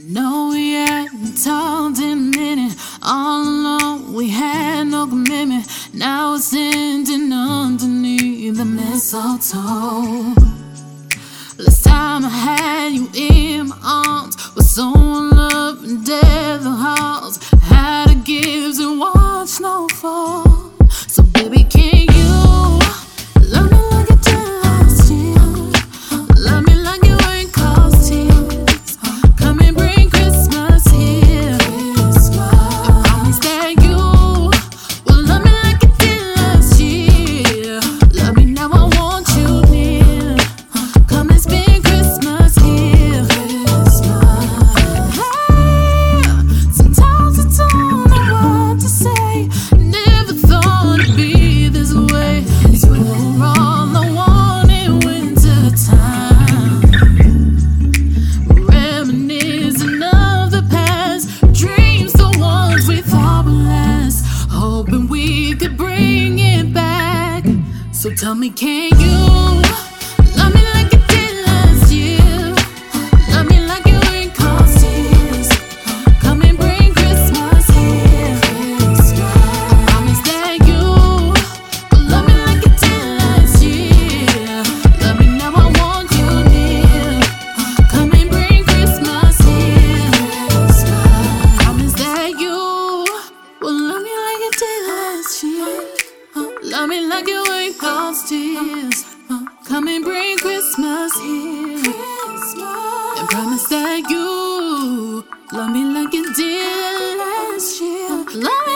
No, we hadn't talked in a minute. All along, we had no commitment. Now we're sitting underneath the mistletoe. Last time I had you in my arms was so love and death the halls. Had to give and watch snowfall. So baby, can you love me like you did last year? Love me like you ain't cost tears. Come and bring Christmas here. I promise that you will love me like you did last year. Love me now, I want you near. Come and spend Christmas here. Sometimes I don't know what to say. Never thought it'd be this way. We're all I want in winter time. Reminiscing of the past, dreams the ones we thought would last, hoping we could bring it back. So tell me, can you love me like you did last year? Love me like you ain't cost tears. Come and bring Christmas here. I promise that you will love me like you did last year. Love me now, I want you near. Come and bring Christmas here. I promise that you will love me like you did last year. Love me like you ain't cost tears. Come and bring Christmas here. And promise that you love me like you did last year. Love me